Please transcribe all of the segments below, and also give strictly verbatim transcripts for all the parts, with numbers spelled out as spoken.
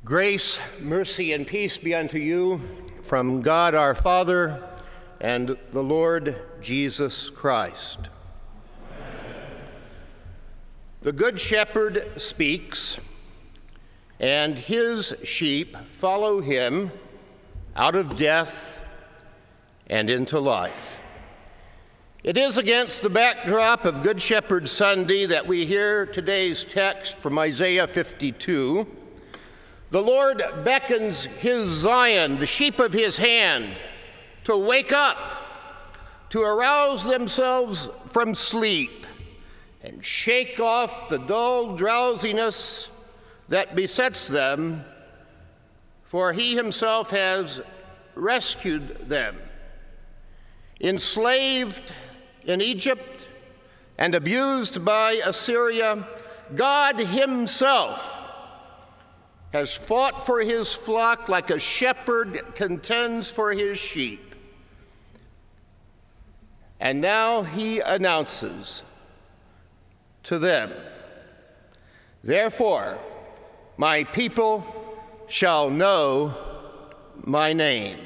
Grace, mercy, and peace be unto you from God our Father and the Lord Jesus Christ. Amen. The Good Shepherd speaks, and his sheep follow him out of death and into life. It is against the backdrop of Good Shepherd Sunday that we hear today's text from Isaiah fifty-two. The Lord beckons his Zion, the sheep of his hand, to wake up, to arouse themselves from sleep, and shake off the dull drowsiness that besets them, for he himself has rescued them. Enslaved in Egypt and abused by Assyria, God himself has fought for his flock like a shepherd contends for his sheep. And now he announces to them, "Therefore, my people shall know my name."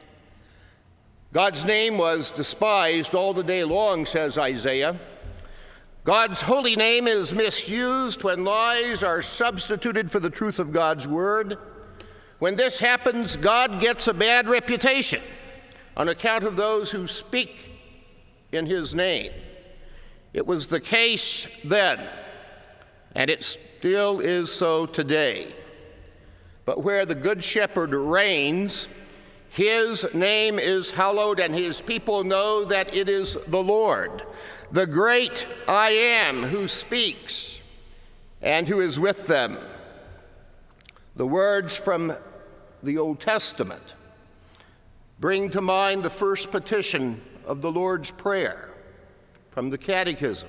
God's name was despised all the day long, says Isaiah. God's holy name is misused when lies are substituted for the truth of God's word. When this happens, God gets a bad reputation on account of those who speak in his name. It was the case then, and it still is so today. But where the Good Shepherd reigns, his name is hallowed, and his people know that it is the Lord, the great I Am, who speaks and who is with them. The words from the Old Testament bring to mind the first petition of the Lord's Prayer from the Catechism.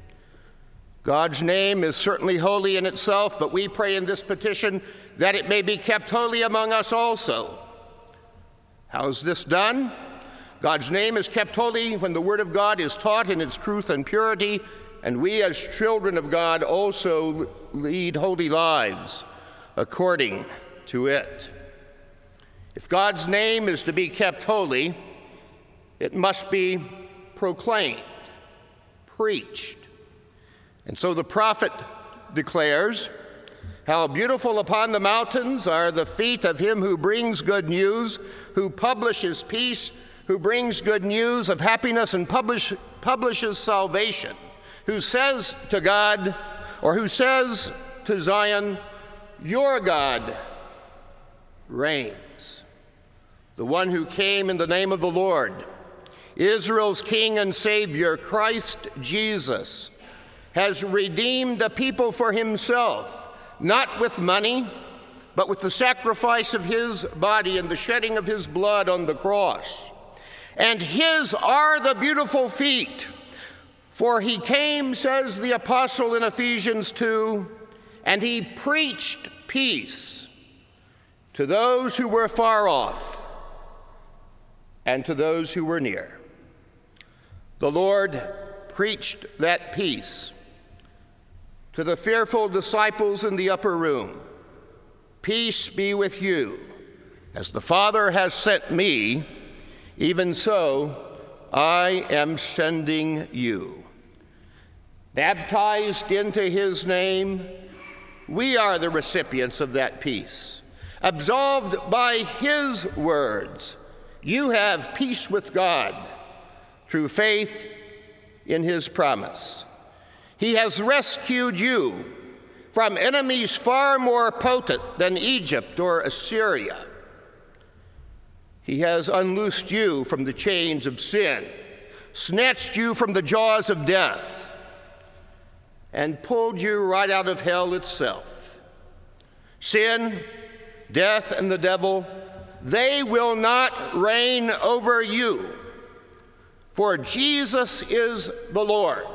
God's name is certainly holy in itself, but we pray in this petition that it may be kept holy among us also. How is this done? God's name is kept holy when the Word of God is taught in its truth and purity, and we as children of God also lead holy lives according to it. If God's name is to be kept holy, it must be proclaimed, preached. And so the prophet declares, "How beautiful upon the mountains are the feet of him who brings good news, who publishes peace, who brings good news of happiness and publish, publishes salvation, who says to God, or who says to Zion, your God reigns." The one who came in the name of the Lord, Israel's King and Savior, Christ Jesus, has redeemed a people for himself, not with money, but with the sacrifice of his body and the shedding of his blood on the cross. And his are the beautiful feet, for he came, says the apostle in Ephesians two, and he preached peace to those who were far off and to those who were near. The Lord preached that peace to the fearful disciples in the upper room. "Peace be with you. As the Father has sent me, even so I am sending you." Baptized into his name, we are the recipients of that peace. Absolved by his words, you have peace with God through faith in his promise. He has rescued you from enemies far more potent than Egypt or Assyria. He has unloosed you from the chains of sin, snatched you from the jaws of death, and pulled you right out of hell itself. Sin, death, and the devil, they will not reign over you, for Jesus is the Lord.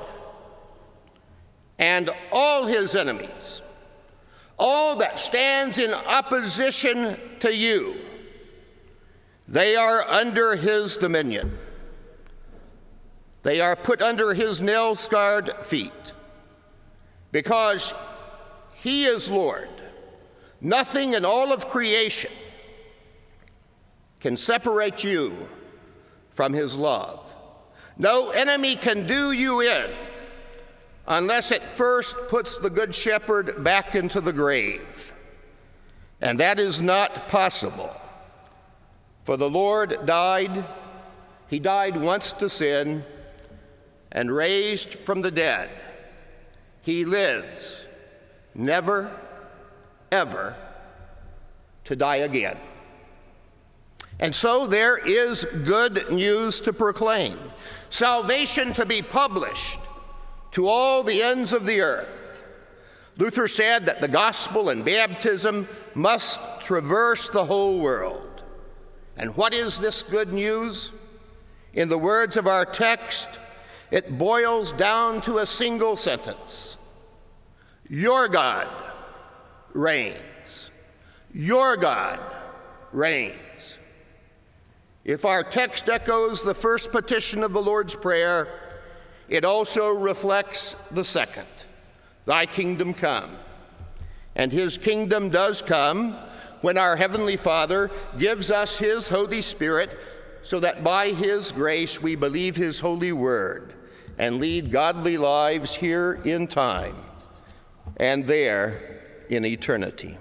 And all his enemies, all that stands in opposition to you, they are under his dominion. They are put under his nail-scarred feet, because he is Lord, Nothing in all of creation can separate you from his love. No enemy can do you in unless it first puts the Good Shepherd back into the grave. And that is not possible. For the Lord died, he died once to sin, and raised from the dead. He lives, never, ever to die again. And so there is good news to proclaim, salvation to be published to all the ends of the earth. Luther said that the gospel and baptism must traverse the whole world. And what is this good news? In the words of our text, it boils down to a single sentence. Your God reigns. Your God reigns. If our text echoes the first petition of the Lord's Prayer, it also reflects the second. Thy kingdom come. And his kingdom does come when our Heavenly Father gives us his Holy Spirit so that by his grace we believe his holy word and lead godly lives here in time and there in eternity.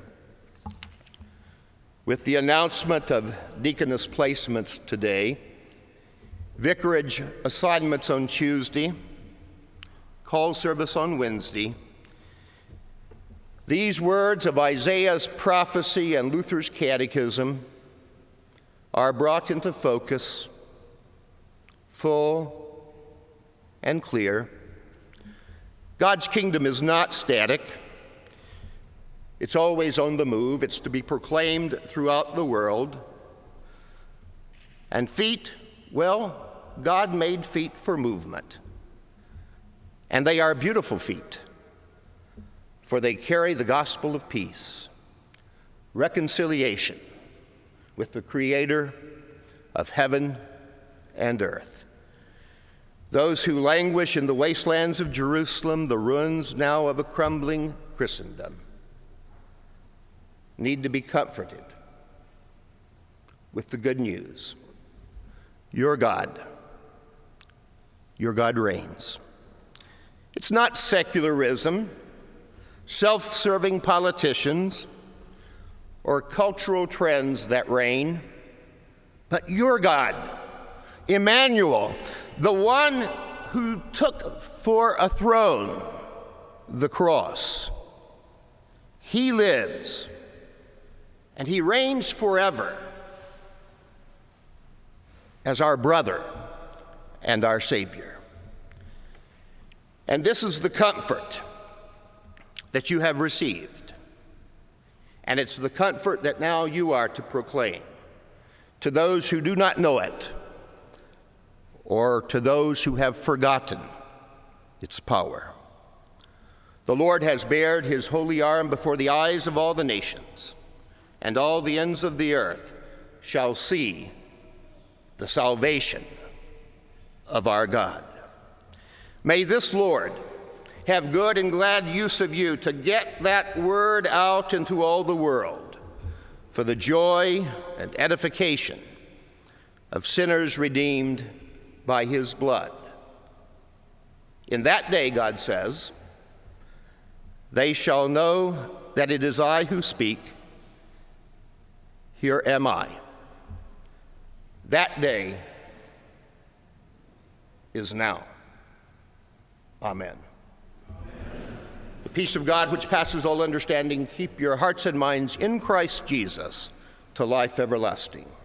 With the announcement of deaconess placements today, vicarage assignments on Tuesday, call service on Wednesday, these words of Isaiah's prophecy and Luther's catechism are brought into focus, full and clear. God's kingdom is not static. It's always on the move. It's to be proclaimed throughout the world. And feet, well, God made feet for movement. And they are beautiful feet, for they carry the gospel of peace, reconciliation with the Creator of heaven and earth. Those who languish in the wastelands of Jerusalem, the ruins now of a crumbling Christendom, need to be comforted with the good news. Your God, your God reigns. It's not secularism, self-serving politicians, or cultural trends that reign, but your God, Emmanuel, the one who took for a throne the cross. He lives, and he reigns forever as our brother and our Savior. And this is the comfort that you have received. And it's the comfort that now you are to proclaim to those who do not know it, or to those who have forgotten its power. The Lord has bared his holy arm before the eyes of all the nations, and all the ends of the earth shall see the salvation of our God. May this Lord have good and glad use of you to get that word out into all the world for the joy and edification of sinners redeemed by his blood. In that day, God says, they shall know that it is I who speak. Here am I. That day is now. Amen. The peace of God, which passes all understanding, keep your hearts and minds in Christ Jesus to life everlasting.